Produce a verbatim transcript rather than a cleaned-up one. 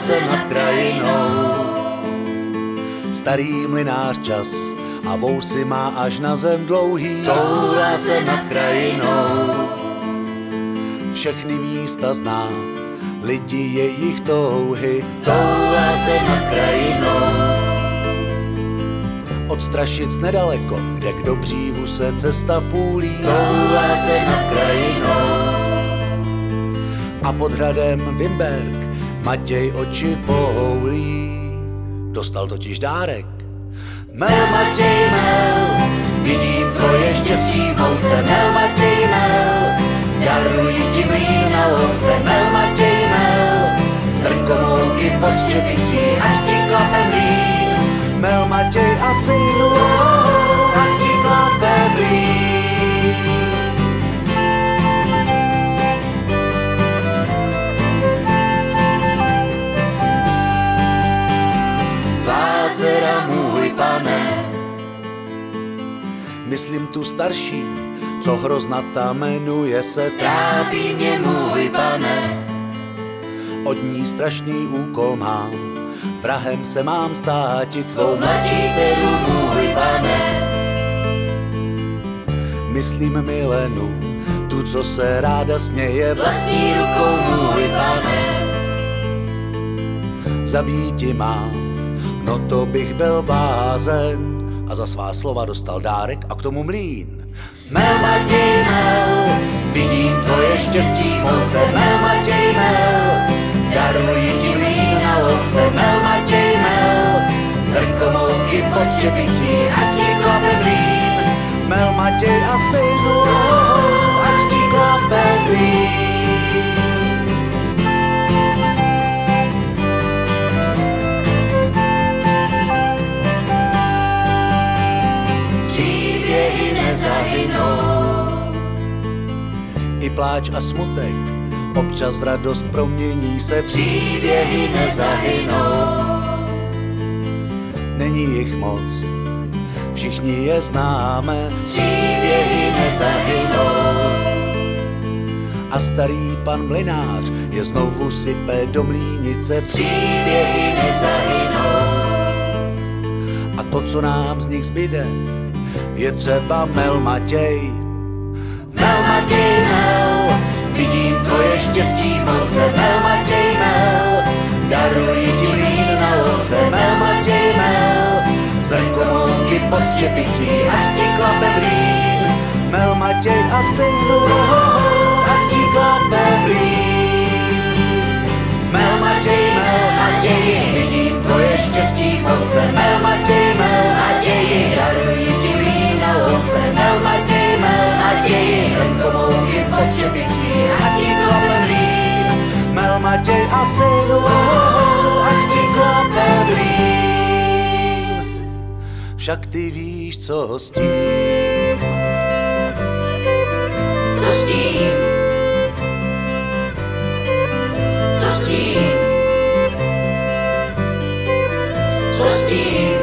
se nad krajinou. Starý mlynář čas a vousy má až na zem dlouhý. Toulá se nad krajinou. Všechny místa zná, lidi jejich touhy. Toulá se nad krajinou. Od Strašic nedaleko, kde k Dobřívu se cesta půlí. Toulá se nad krajinou. A pod hradem Vimberk Matěj oči pohoulí. Dostal totiž dárek. Mel Matěj mel, vidím tvoje štěstí v louce. Mel Matěj mel, daruji ti mlýn na louce. Mel Matěj mel, zrnko mouky pod štěpicí, ať ti klape mlýn. Mel Matěj a synu, ať ti klape mlýn. Dcera můj pane, myslím tu starší, co hroznata jmenuje se. Trápí mě můj pane, od ní strašný úkol mám, vrahem se mám státi tvou mladší dceru můj pane. Myslím Milenu, tu, co se ráda směje vlastní rukou můj pane. Zabíti mám, no to bych byl blázen, a za svá slova dostal dárek a k tomu mlýn. Mel Matěj mel, vidím tvoje štěstí v mouce. Mel Matěj mel, daruji ti mlýn na louce. Mel Matěj mel, zrnko mouky pod štěpicí, ať ti klape mlýn. Mel Matěj a synu, ať ti klape mlýn. I pláč a smutek občas v radost promění se. Příběhy nezahynou. Není jich moc, všichni je známe. Příběhy nezahynou. A starý pan mlynář je znovu sype do mlýnice. Příběhy nezahynou. A to, co nám z nich zbyde, je třeba Mel Matěj. Mel Matěj mel, vidím tvoje štěstí v mouce. Mel Matěj mel, daruji ti mlýn na louce. Mel Matěj mel, zrnko mouky pod štěpicí, ať ti klape mlýn. Mel Matěj a synu, ať ti klape mlýn. Mel Matěj mel, Matěji, vidím tvoje štěstí v mouce. Mel Matěj mel, Matěji, daruji ti mlýn na louce. Mel Matěj mel, Matěji, zrnko mouky pod štěpicí, ať ti klape mlýn. Mel Matěj a synu, ať ti klape mlýn. Však ty víš, co s tím. Co s tím? Co s tím? Co s tím?